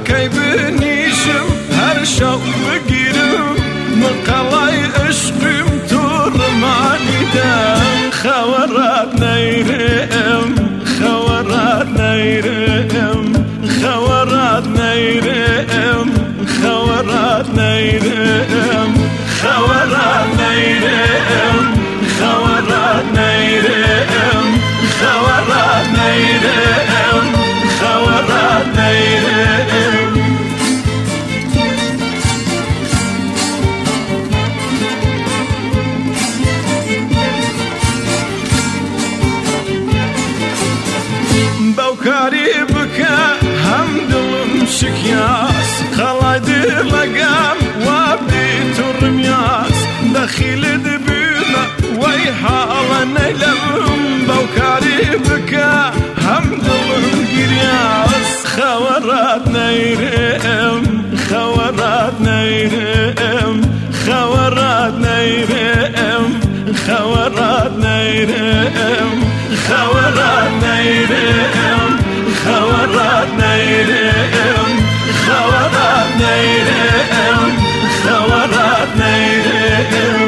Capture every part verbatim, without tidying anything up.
کەی بنیشم هەر شەو بگیرم مقەڵای عشقم توڕمانیدەم خەوەڕات نەیرێم خەوەڕات نەیرێم خەوەڕات نەیرێم خەوەڕات نەیرێم خەوەڕات نەیرێم خەوەڕات نەیرێم خەوەڕات نەیرێم خەوەڕات نەیرێم بەوکاری بکە هەم دڵم شکیاس خەڵای دڵەکەم وا بێت و ڕمیاس دەخیلت بوومە وەی حاڵە نەیلەم بەوکاری بکە هەم دڵم گریاس خەوەڕات نەیرێم خەوەڕات نەیرێم خەوەڕات نەیرێم خەوەڕات نەیرێم خەوەڕات نەیرێم خەوەڕات نەیرێم خەوەڕات نەیرێم خەوەڕات نەیرێم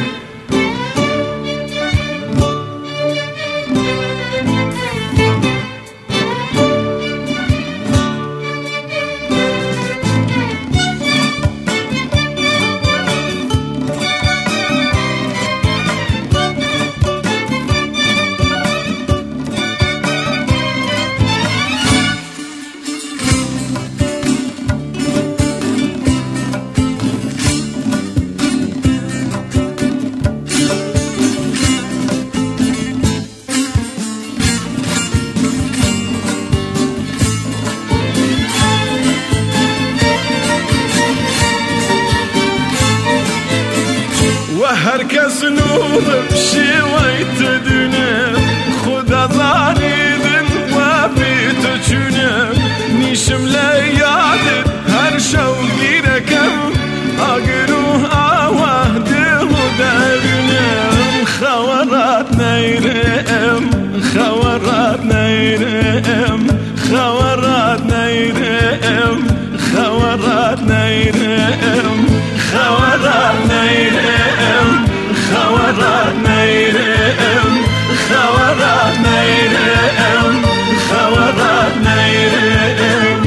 هەر کەس نوڕم شێوەی تدونم خودە زانیدن وا بێت و چونم نیشم لە یادت هەر شەو گیرەکەم ئاگر و ئاوا دڵ و دەرونم خەوەڕات نەیرێم خەوەڕات نەیرێم خەوەڕات نەیرێم خەوەڕات نەیرێم خەوەڕات نەیرێم خەوەڕات نەیرێم خەوەڕات نەیرێم خەوەڕات نەیرێم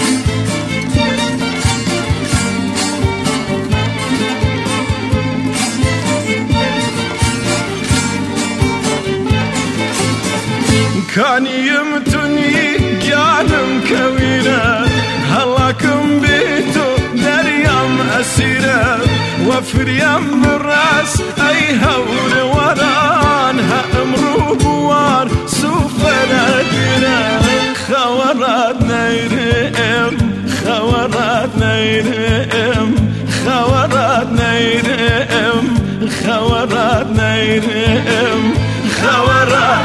کانیم تونی گیانم کەویرە هەڵاکم بێت و دەریام ئەسیرە وەفریام بڕاست ئەی هەورە وەران هە ئەمڕۆ بوار سوفەرە گرە خەوەڕات نەیرێم خەوەڕات نەیرێم خەوەڕات نەیرێم خەوەڕات نەیرێم خەوەڕات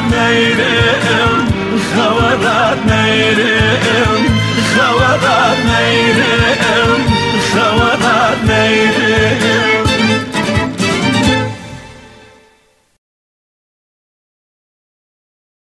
نەیرێم خەوەڕات نەیرێم خەوەڕات نەیرێم